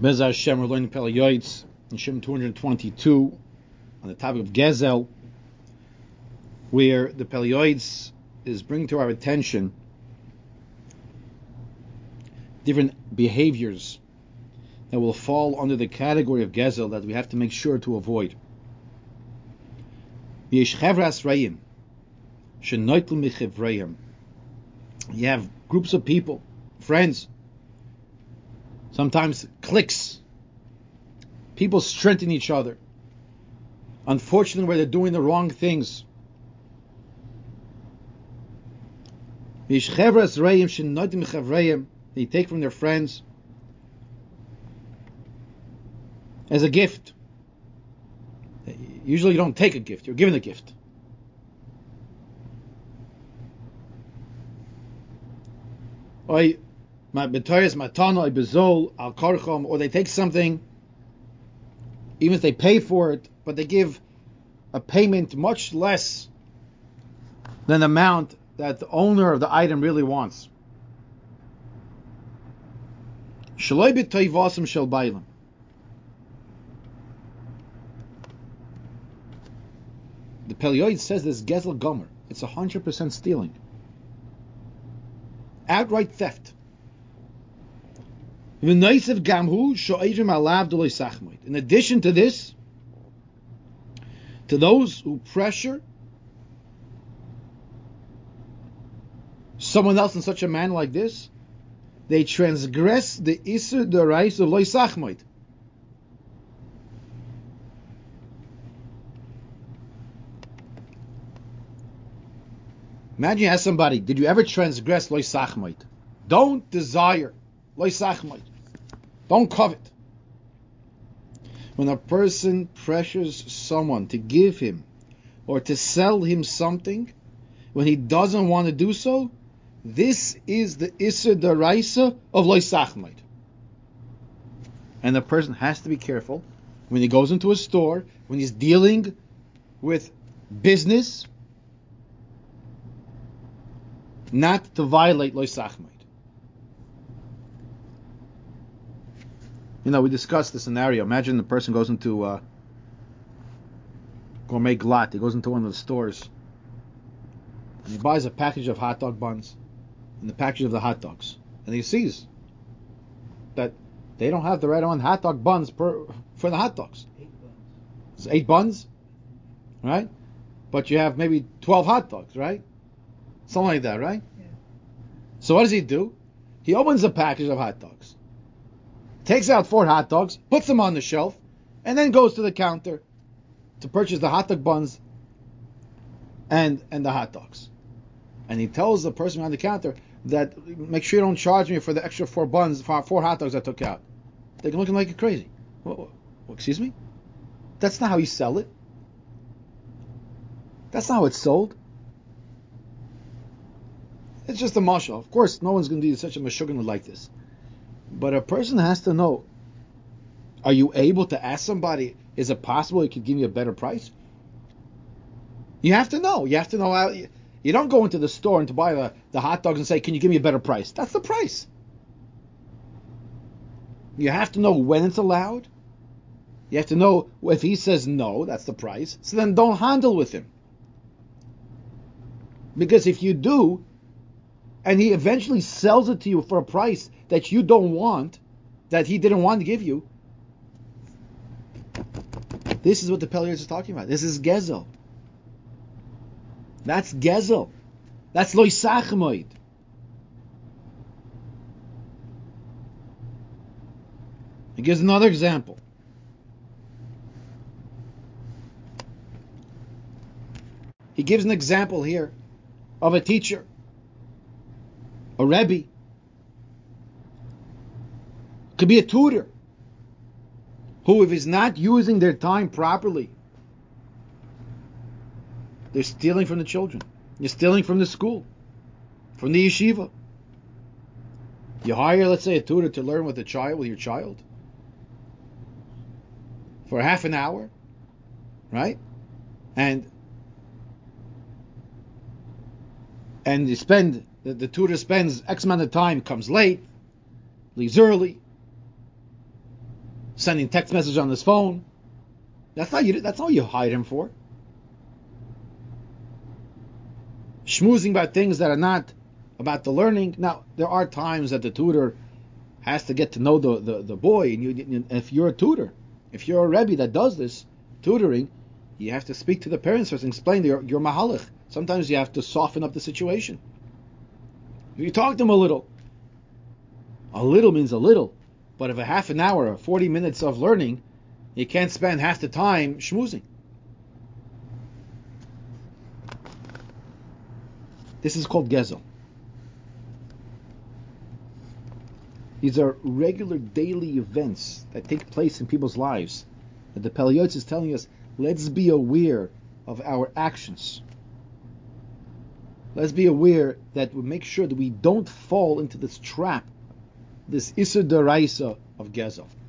Bez Hashem, we're learning Pele Yoetz in Shem 222 on the topic of Gezel, where the Pele Yoetz is bringing to our attention different behaviors that will fall under the category of Gezel that we have to make sure to avoid. Yesh Chevras Reim, Shenoitl Michevreim. You have groups of people, friends, sometimes cliques. People strengthen each other. Unfortunately, where they're doing the wrong things. They take from their friends as a gift. Usually you don't take a gift, you're given a gift. Or they take something, even if they pay for it, but they give a payment much less than the amount that the owner of the item really wants. The Pele Yoetz says this Gezel Gomer. It's 100% stealing. Outright theft. In addition to this, to those who pressure someone else in such a manner like this, they transgress the Isur D'Oraisa of Lo Yisachmoid. Imagine you ask somebody, did you ever transgress Lo Yisachmoid? Don't desire Lo Yisachmoid. Don't covet. When a person pressures someone to give him or to sell him something when he doesn't want to do so, this is the Isur D'Oraisa of Lo Yisachmoid. And the person has to be careful when he goes into a store, when he's dealing with business, not to violate Lo Yisachmoid. We discussed the scenario. Imagine the person goes into Gourmet Glatt. He goes into one of the stores and he buys a package of hot dog buns and the package of the hot dogs. And he sees that they don't have the right amount of hot dog buns for the hot dogs. 8 buns. It's 8 buns, right? But you have maybe 12 hot dogs, right? Something like that, right? Yeah. So what does he do? He opens a package of hot dogs, takes out 4 hot dogs, puts them on the shelf, and then goes to the counter to purchase the hot dog buns and the hot dogs. And he tells the person behind the counter that make sure you don't charge me for the extra 4 buns, 4 hot dogs I took out. They're looking like you're crazy. Well, excuse me? That's not how you sell it. That's not how it's sold. It's just a mashal. Of course, no one's going to do such a mashugana like this. But a person has to know, are you able to ask somebody, is it possible you could give me a better price? You have to know. You have to know how. You don't go into the store and to buy the hot dogs and say, can you give me a better price? That's the price. You have to know when it's allowed. You have to know if he says no, that's the price. So then don't handle with him. Because if you do, and he eventually sells it to you for a price that you don't want, that he didn't want to give you, this is what the Pele Yoetz is talking about. This is Gezel. That's Gezel. That's Lo Yisachmoid. He gives another example. He gives an example here of a teacher, a Rebbe, could be a tutor, who if he's not using their time properly, they're stealing from the children. You're stealing from the school, from the yeshiva. You hire, let's say, a tutor to learn with your child, for half an hour, right? And you spend, the tutor spends X amount of time, comes late, leaves early. sending text message on his phone. That's not what you hide him for. Schmoozing about things that are not about the learning. Now, there are times that the tutor has to get to know the boy, and if you're a tutor, if you're a rebbe that does this tutoring, you have to speak to the parents first and explain your mahalach. Sometimes you have to soften up the situation. If you talk to them a little means a little, but if a half an hour or 40 minutes of learning, you can't spend half the time schmoozing. This is called gezel. These are regular daily events that take place in people's lives. That the Pele Yoetz is telling us, let's be aware of our actions. Let's be aware that we make sure that we don't fall into this trap, this Isur D'Oraisa of gezel.